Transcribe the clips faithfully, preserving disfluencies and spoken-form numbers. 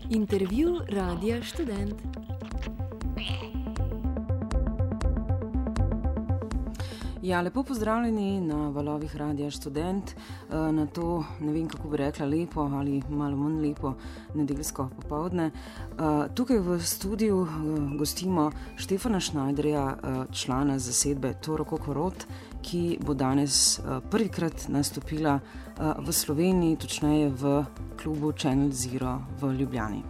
Intervju Radia Študent. Ja, lepo pozdravljeni na valovih Radia Študent, na to, ne vem kako bi rekla, lepo ali malo manj lepo nedeljsko popovdne. Tukaj v studiu gostimo Štefana Schneiderja, člana zasedbe Toro Kokorot, ki bo danes prvikrat nastopila v Sloveniji, točneje v klubu Channel Zero v Ljubljani.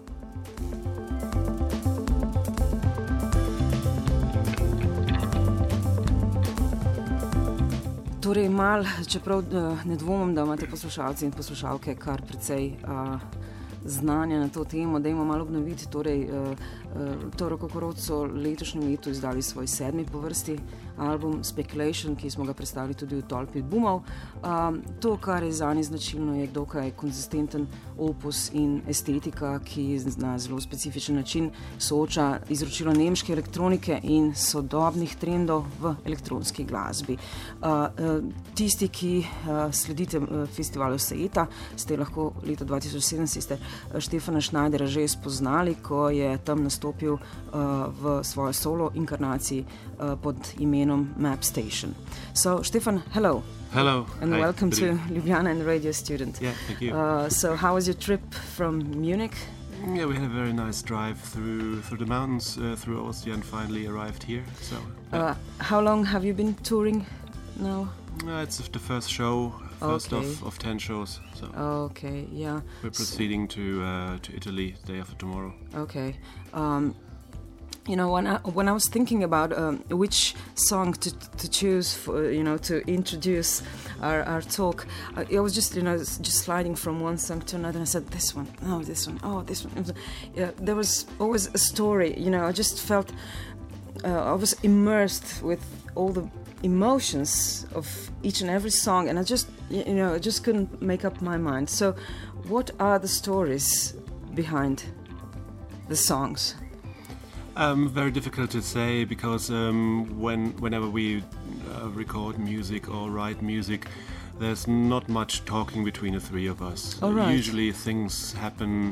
Torej, mal, čeprav ne dvomim, da imate poslušalci in poslušalke kar precej uh, znanja na to temo, dajmo malo obnoviti. Torej, uh, uh, Toro Kokorot so letošnjem letu izdali svoj sedmi po vrsti album Speculation, ki smo ga predstavili tudi v tolpi bumov. Um, to, kar je zanje značilno, je dokaj konzistenten opus in estetika, ki na zelo specifičen način sooča izročilo nemške elektronike in sodobnih trendov v elektronski glasbi. Uh, uh, tisti, ki uh, sledite uh, festivalu Saeta, ste lahko leta dva tisoč sedem ste uh, Štefana Schneiderja že spoznali, ko je tam nastopil uh, v svojo solo inkarnaciji uh, pod imenom Map Station. So, Stefan, hello. Hello. And Hi. welcome to Ljubljana and Radio Student. Yeah, thank you. Uh, so, how was your trip from Munich? Yeah, we had a very nice drive through through the mountains, uh, through Austria, and finally arrived here. So, Uh, how long have you been touring now? uh, it's the first show, first Okay. of, of ten shows. So Okay, yeah. we're proceeding to uh, to Italy the day after tomorrow. Okay. Um, you know, when I, when I was thinking about um, which song to to choose for, you know, to introduce our, our talk, I, I was just, you know, just sliding from one song to another, and I said, this one, oh, this one, oh, this one. It was, yeah, there was always a story, you know, I just felt, uh, I was immersed with all the emotions of each and every song, and I just, you know, I just couldn't make up my mind. So, what are the stories behind the songs? Um, very difficult to say because um, when whenever we uh, record music or write music, there's not much talking between the three of us. Oh, right. Usually things happen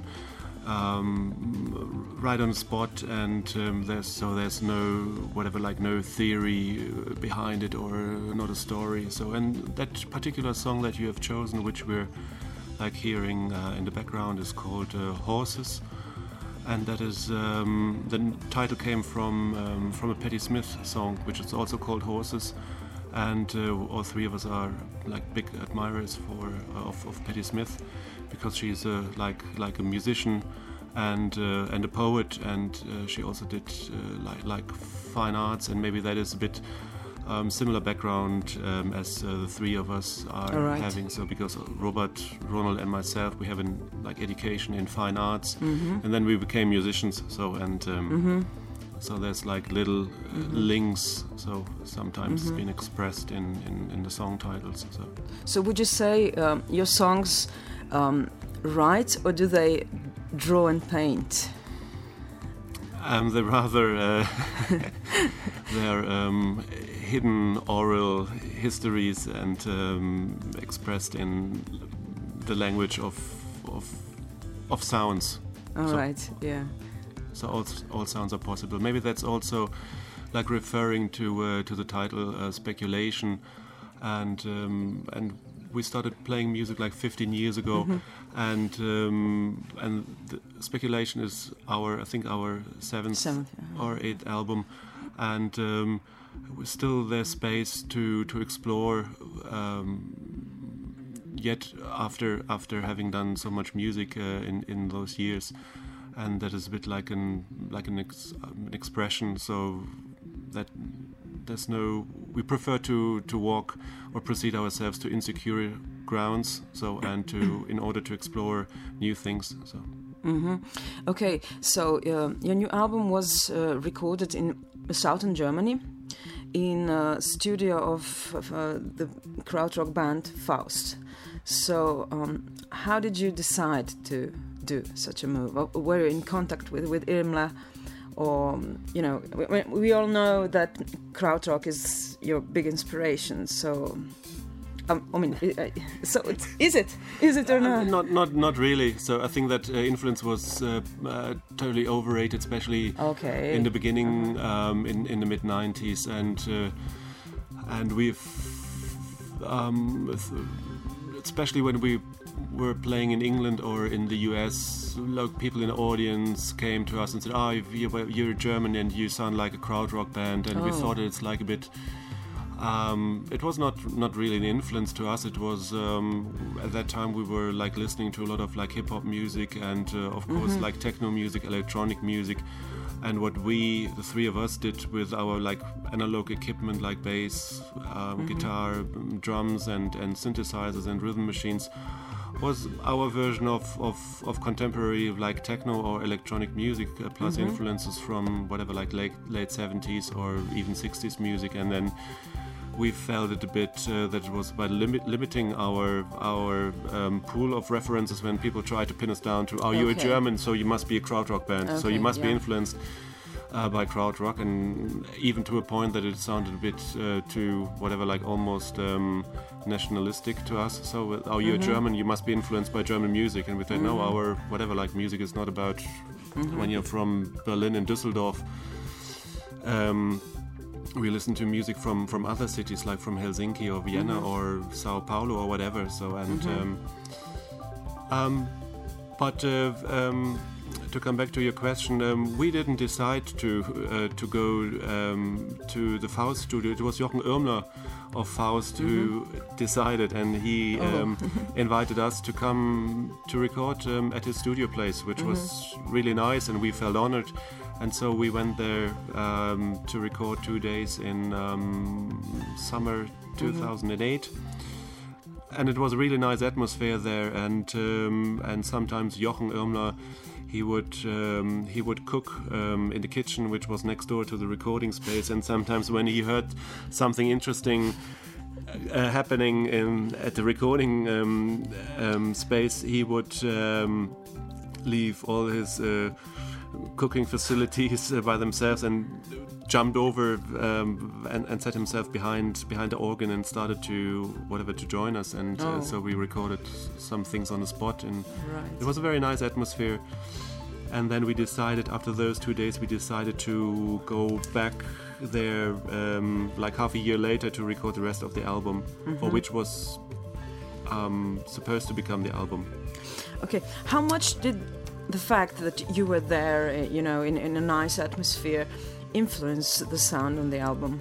um, right on the spot, and um, there's so there's no whatever like no theory behind it or not a story. So and that particular song that you have chosen, which we're like hearing uh, in the background, is called uh, Horses. And that is um, the title came from um, from a Patti Smith song, which is also called Horses, and uh, all three of us are like big admirers for uh, of, of Patti Smith, because she's a, like like a musician and uh, and a poet, and uh, she also did uh, like like fine arts, and maybe that is a bit um, similar background um, as uh, the three of us are All right. having. So because Robert, Ronald, and myself, we have an like education in fine arts, Mm-hmm. and then we became musicians. So and um, Mm-hmm. so there's like little uh, Mm-hmm. links. So sometimes Mm-hmm. been expressed in, in, in the song titles. So So would you say um, your songs um, write, or do they draw and paint? um, they're rather uh, they're um, hidden oral histories and um, expressed in the language of of of sounds. All So- right, yeah. So all, all sounds are possible. Maybe that's also like referring to uh, to the title uh, Speculation, and um, and we started playing music like fifteen years ago, and um, and the Speculation is our I think our seventh, Seventh, yeah. or eighth album, and um, we still there's space to to explore. Um, yet after after having done so much music uh, in in those years. And that is a bit like an like an, ex, um, an expression. So that there's no. We prefer to, to walk or proceed ourselves to insecure grounds. So and to in order to explore new things. So Mm-hmm. Okay, so uh, your new album was uh, recorded in southern Germany, in a studio of, of uh, the krautrock band Faust. So um, how did you decide to do such a move? Were you in contact with, with Irmla, or, you know, we, we all know that krautrock is your big inspiration, so Um, I mean, uh, so it's, is it? Is it or not? Uh, not, not, not really. So I think that uh, influence was uh, uh, totally overrated, especially okay. in the beginning, um, in in the mid nineties, and uh, and we've um, especially when we were playing in England or in the U S, like people in the audience came to us and said, "Oh, you're, you're German and you sound like a krautrock band," and oh. we thought it's like a bit. Um, it was not not really an influence to us. It was um, at that time we were like listening to a lot of like hip hop music and uh, of course mm-hmm. like techno music, electronic music, and what we the three of us did with our like analog equipment like bass, um, mm-hmm. guitar, drums, and and synthesizers and rhythm machines was our version of, of, of contemporary like techno or electronic music uh, plus mm-hmm. influences from whatever like late late seventies or even sixties music, and then we felt it a bit uh, that it was by limit, limiting our our um, pool of references when people try to pin us down to, oh, you're okay. a German, so you must be a krautrock band, okay, so you must yeah. be influenced uh, by krautrock, and even to a point that it sounded a bit uh, too whatever like almost um, nationalistic to us. So, oh, you're mm-hmm. German, you must be influenced by German music, and we thought, mm-hmm. no, our whatever like music is not about mm-hmm. when you're from Berlin and Düsseldorf. Um, we listen to music from, from other cities like from Helsinki or Vienna mm-hmm. or Sao Paulo or whatever. So and mm-hmm. um, um, but uh, um, to come back to your question, um, we didn't decide to uh, to go um, to the Faust studio. It was Jochen Irmler of Faust mm-hmm. who decided, and he oh. um, invited us to come to record um, at his studio place, which mm-hmm. was really nice, and we felt honored. And so we went there um, to record two days in um, summer two thousand eight. Mm-hmm. And it was a really nice atmosphere there. And um, and sometimes Jochen Irmler, he would um, he would cook um, in the kitchen, which was next door to the recording space. And sometimes when he heard something interesting uh, happening in at the recording um, um, space, he would um, leave all his uh, cooking facilities uh, by themselves and jumped over um, and, and set himself behind behind the organ and started to whatever to join us, and oh. uh, so we recorded some things on the spot, and right. it was a very nice atmosphere. And then we decided after those two days we decided to go back there um, like half a year later to record the rest of the album, mm-hmm. for which was um, supposed to become the album. Okay, how much did the fact that you were there, you know, in, in a nice atmosphere, influence the sound on the album?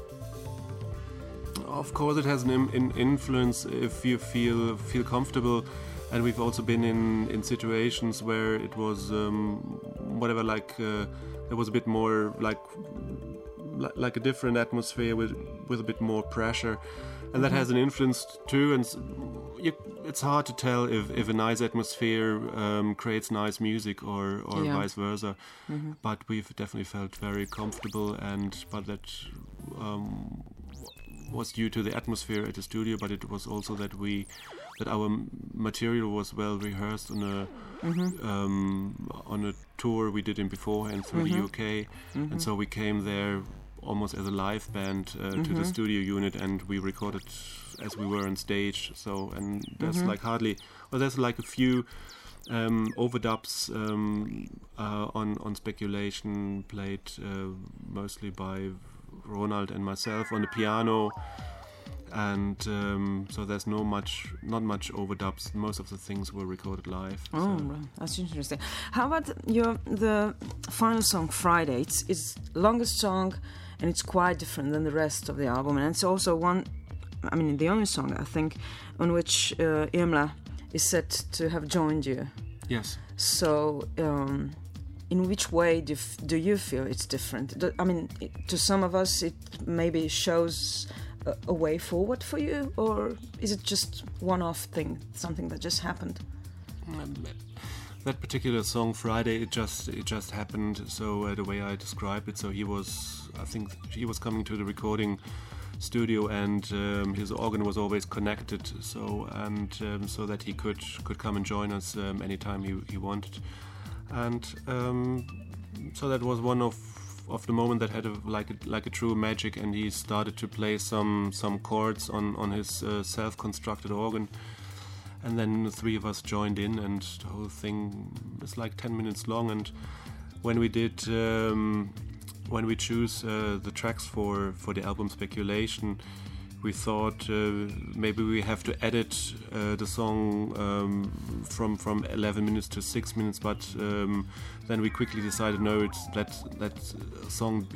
Of course, it has an in, in influence if you feel feel comfortable, and we've also been in, in situations where it was um, whatever, like uh, there was a bit more like like a different atmosphere with with a bit more pressure. And that has an influence too, and you, it's hard to tell if, if a nice atmosphere um, creates nice music or, or yeah. vice versa. Mm-hmm. But we've definitely felt very comfortable, and but that um, was due to the atmosphere at the studio. But it was also that we that our material was well rehearsed on a mm-hmm. um, on a tour we did in beforehand through mm-hmm. the U K, mm-hmm. and so we came there almost as a live band uh, mm-hmm. to the studio unit, and we recorded as we were on stage. So and there's mm-hmm. like hardly, well, there's like a few um, overdubs um, uh, on on Speculation, played uh, mostly by Ronald and myself on the piano, and um, so there's no much, not much overdubs. Most of the things were recorded live. Oh, so. That's interesting. How about your the final song, Friday? It's it's longest song, and it's quite different than the rest of the album, and it's also one, I mean, the only song I think on which uh, Irmler is said to have joined you. Yes. So, um, in which way do, f- do you feel it's different? Do, I mean, it, to some of us, it maybe shows a, a way forward for you, or is it just one-off thing, something that just happened? Um, that particular song, Friday, it just it just happened. So uh, the way I describe it, so he was, I think he was coming to the recording studio, and um, his organ was always connected, so and um, so that he could could come and join us um, anytime he, he wanted, and um, so that was one of of the moment that had a, like a, like a true magic, and he started to play some some chords on on his uh, self-constructed organ, and then the three of us joined in, and the whole thing is like ten minutes long. And when we did um, when we choose uh, the tracks for for the album Speculation, we thought uh, maybe we have to edit uh, the song um, from from eleven minutes to six minutes, but um, then we quickly decided no, it's that that song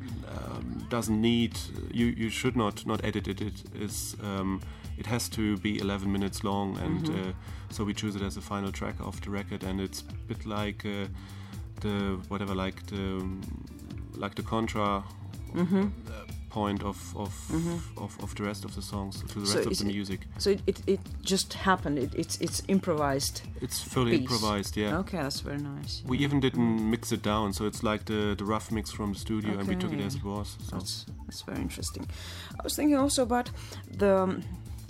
um, doesn't need you you should not not edit it. It is um, it has to be eleven minutes long, and mm-hmm. uh, so we choose it as the final track of the record, and it's a bit like uh, the whatever like the like the contra. Mm-hmm. uh, point of of, mm-hmm. of of the rest of the songs, to the so rest of the music. So it, it, it just happened. It, it's it's improvised. It's fully piece. improvised. Yeah. Okay, that's very nice. We yeah. even didn't mix it down, so it's like the the rough mix from the studio, okay. and we took it as it was. So. That's that's very interesting. I was thinking also about the um,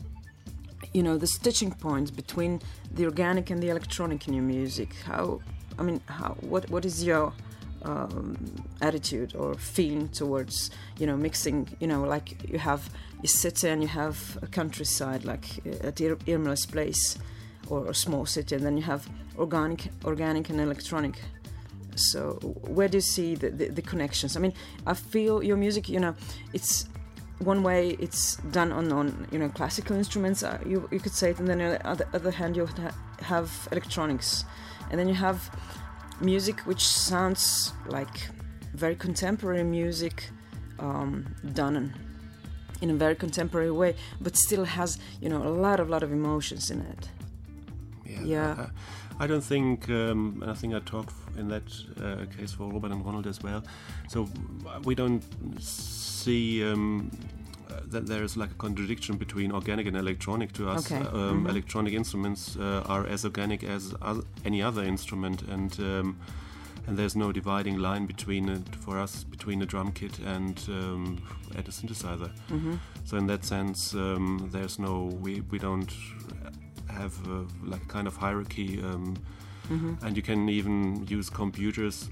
you know the stitching points between the organic and the electronic in your music. How I mean, how what what is your Um, attitude or feeling towards, you know, mixing, you know, like you have a city and you have a countryside, like at Ir- Irma's Place, or a small city, and then you have organic, organic and electronic. So where do you see the, the, the connections? I mean, I feel your music, you know, it's one way it's done on, on you know, classical instruments, uh, you, you could say it, and then on the other, other hand you ha- have electronics, and then you have music which sounds like very contemporary music, um, done in, in a very contemporary way, but still has, you know, a lot of lot of emotions in it. Yeah, yeah. I, I don't think, um, and I think I talk in that uh, case for Robert and Ronald as well. So we don't see um, that there is like a contradiction between organic and electronic to us. Okay. Um, mm-hmm. Electronic instruments uh, are as organic as other, any other instrument, and um, and there's no dividing line between it for us between a drum kit and um, at a synthesizer. Mm-hmm. So in that sense, um, there's no we we don't have a, like a kind of hierarchy, um, mm-hmm. and you can even use computers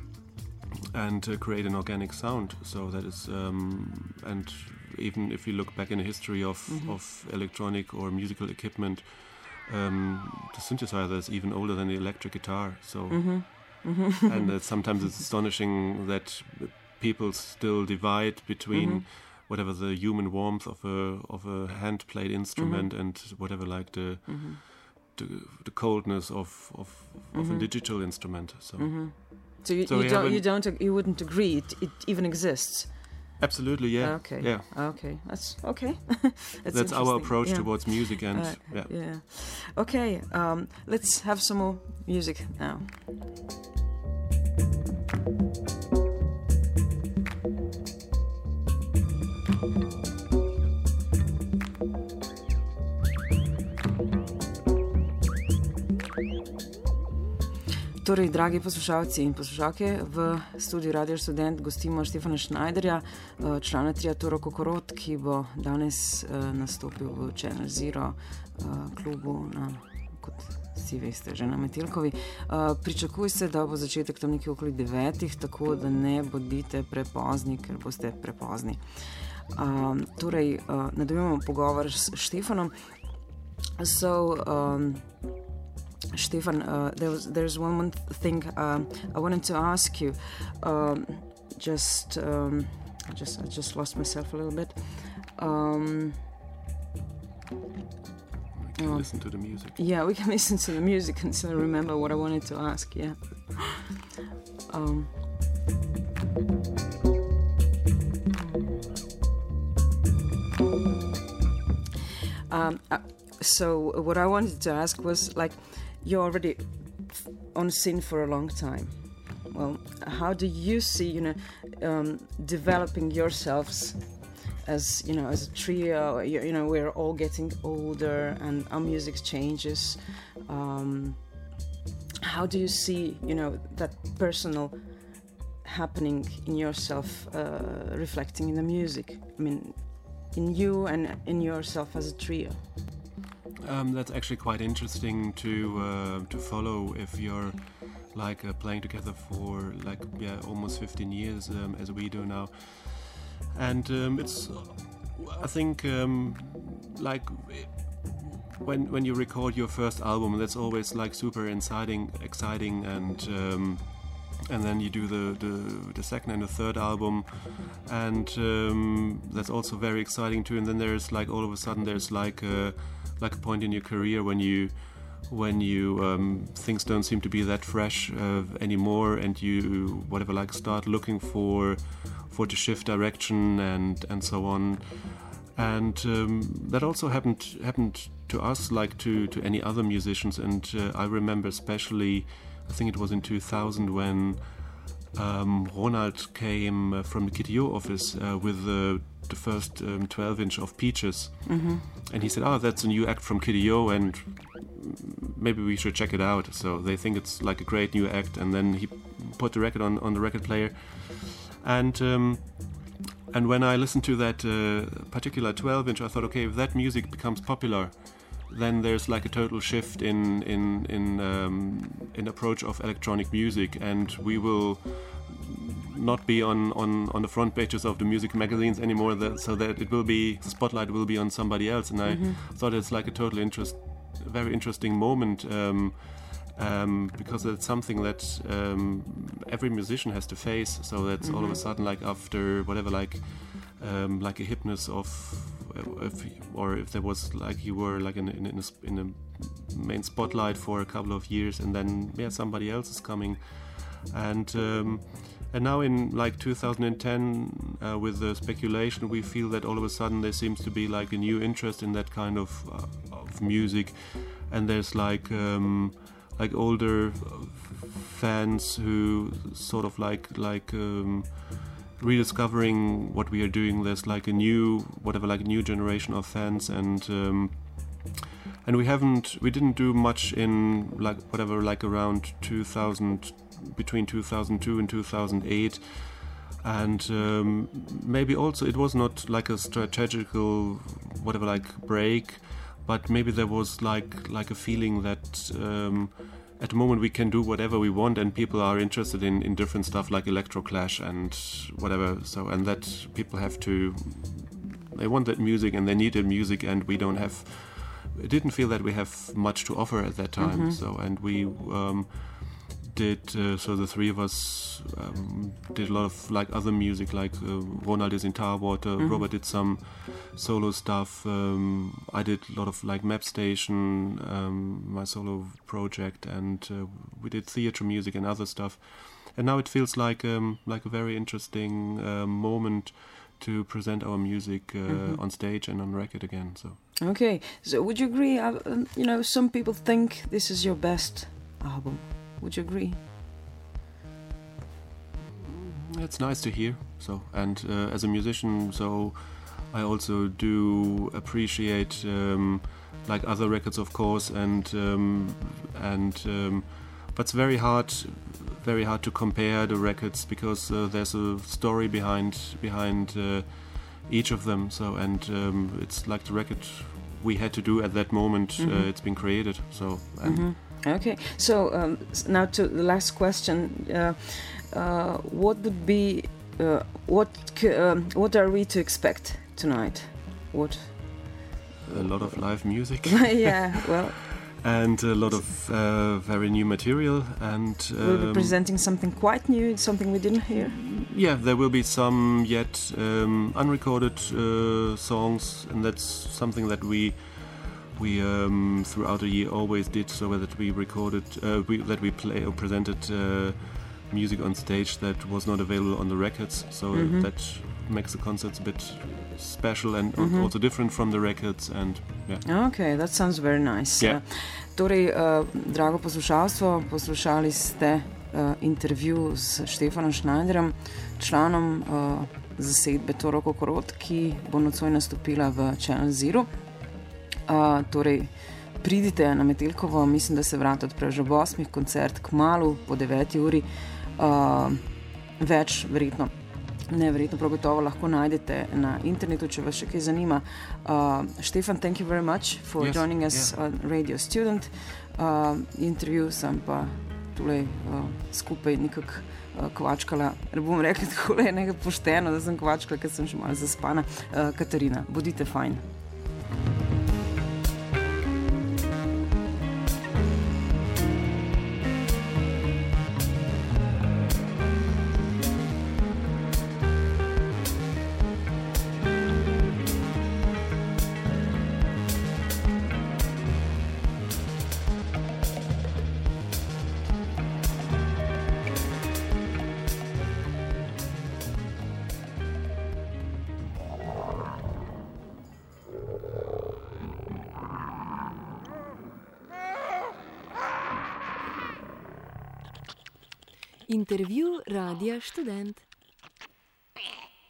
and uh, create an organic sound. So that is um, and even if you look back in the history of, mm-hmm. of electronic or musical equipment, um, the synthesizer is even older than the electric guitar. So, mm-hmm. Mm-hmm. and uh, sometimes it's astonishing that people still divide between mm-hmm. whatever the human warmth of a of a hand-played instrument mm-hmm. and whatever like the mm-hmm. the, the coldness of of, of mm-hmm. a digital instrument. So, mm-hmm. so you, so you don't you don't you wouldn't agree it, it even exists. Absolutely, yeah. Okay. Yeah. Okay. That's okay. That's, That's our approach yeah. towards music, and uh, yeah. Yeah. Okay. Um, let's have some more music now. Torej, dragi poslušalci in poslušalke, v studiu Radio Student gostimo Štefana Schneiderja, člana tria Toro Kokorot, ki bo danes nastopil v Channel Zero klubu, na, kot vsi veste, že na Metelkovi. Pričakuje se, da bo začetek tam nekje okoli devetih, tako da ne bodite prepozni, ker boste prepozni. Torej, nadaljujemo pogovor s Štefanom. So, um, Stefan, uh, there was, there's one more thing um, I wanted to ask you. Um, just, um, I just, I just lost myself a little bit. Um, we can um, listen to the music. Yeah, we can listen to the music until I remember what I wanted to ask. Yeah. Um, um, uh, so what I wanted to ask was like, you're already on scene for a long time. Well, how do you see, you know, um, developing yourselves as, you know, as a trio? You, you know, we're all getting older and our music changes. Um, how do you see, you know, that personal happening in yourself, uh, reflecting in the music? I mean, in you and in yourself as a trio. Um, that's actually quite interesting to uh, to follow if you're like uh, playing together for like yeah almost fifteen years um, as we do now, and um, it's I think um, like when when you record your first album, that's always like super exciting, exciting, and um, and then you do the, the the second and the third album, and um, that's also very exciting too. And then there's like all of a sudden there's like a like a point in your career when you when you um, things don't seem to be that fresh uh, anymore, and you whatever like start looking for for to shift direction and and so on. And um, that also happened happened to us, like to, to any other musicians. And uh, I remember especially, I think it was in two thousand when um, Ronald came uh, from the Kitty-O office uh, with the, the first um, twelve inch of Peaches. Mm-hmm. And he said, oh, that's a new act from Kitty-O, and maybe we should check it out. So they think it's like a great new act. And then he put the record on, on the record player. And um, and when I listened to that uh, particular twelve inch, I thought, okay, if that music becomes popular, then there's like a total shift in in in um, in approach of electronic music, and we will not be on, on, on the front pages of the music magazines anymore. That, so that it will be the spotlight will be on somebody else. And I mm-hmm. thought it's like a total interest, very interesting moment. Um, Um, because it's something that um, every musician has to face. So that's mm-hmm. all of a sudden, like after whatever, like um, like a hypnosis of, if, or if there was like you were like in in, in, a, in a main spotlight for a couple of years, and then yeah somebody else is coming, and um, and now in like two thousand ten uh, with the speculation, we feel that all of a sudden there seems to be like a new interest in that kind of uh, of music, and there's like. Um, like older fans who sort of like like um, rediscovering what we are doing. There's like a new whatever like a new generation of fans, and um, and we haven't we didn't do much in like whatever like around two thousand, between two thousand two and two thousand eight, and um, maybe also it was not like a strategical whatever like break. But maybe there was like like a feeling that um, at the moment we can do whatever we want, and people are interested in, in different stuff like Electroclash and whatever. So and that people have to, they want that music and they need that music, and we don't have. I didn't feel that we have much to offer at that time. Mm-hmm. So and we um, did uh, so the three of us um, did a lot of like other music, like uh, Ronald is in Tarwater, mm-hmm. Robert did some solo stuff, um, I did a lot of like Map Station, um, my solo project, and uh, we did theatre music and other stuff, and now it feels like um, like a very interesting uh, moment to present our music uh, mm-hmm. on stage and on record again. So okay, so would you agree, uh, you know, some people think this is your best album? Would you agree? It's nice to hear. So, and uh, as a musician, so I also do appreciate um, like other records, of course, and um, and um, but it's very hard, very hard to compare the records because uh, there's a story behind behind uh, each of them. So, and um, it's like the record we had to do at that moment. Mm-hmm. uh, it's been created. So. And mm-hmm. Okay, so um, now to the last question: uh, uh, what would be, uh, what um, what are we to expect tonight? What? A lot of live music. Yeah, well. And a lot of uh, very new material, and um, we'll be presenting something quite new, something we didn't hear. Yeah, there will be some yet um, unrecorded uh, songs, and that's something that we. We um, throughout the year always did, so that we recorded, uh, we, that we play or presented uh, music on stage that was not available on the records. So mm-hmm. that makes the concerts a bit special and mm-hmm. also different from the records. And yeah. Okay, that sounds very nice. Yeah. Uh, torej, uh, drago poslušalstvo, poslušali ste uh, intervju s Štefanom Schneiderjem, članom uh, zasedbe Toro Kokorot, ki bo nocoj nastopila v Channel Zero. Uh, torej, pridite na Metelkovo, mislim, da se vrata odprejo že ob osmih, koncert kmalu po deveti uri. Uh, več, verjetno, ne verjetno, prav gotovo lahko najdete na internetu, če vas še kaj zanima. Uh, Štefan, thank you very much for yes, joining us yeah. on Radio Student. Uh, intervju sem pa tule uh, skupaj nekako uh, kvačkala. Ne bom rekla tako le nekaj pošteno, da sem kvačkala, ker sem še malo zaspana. Uh, Katarina, bodite fajn. Intervju Radia Študent.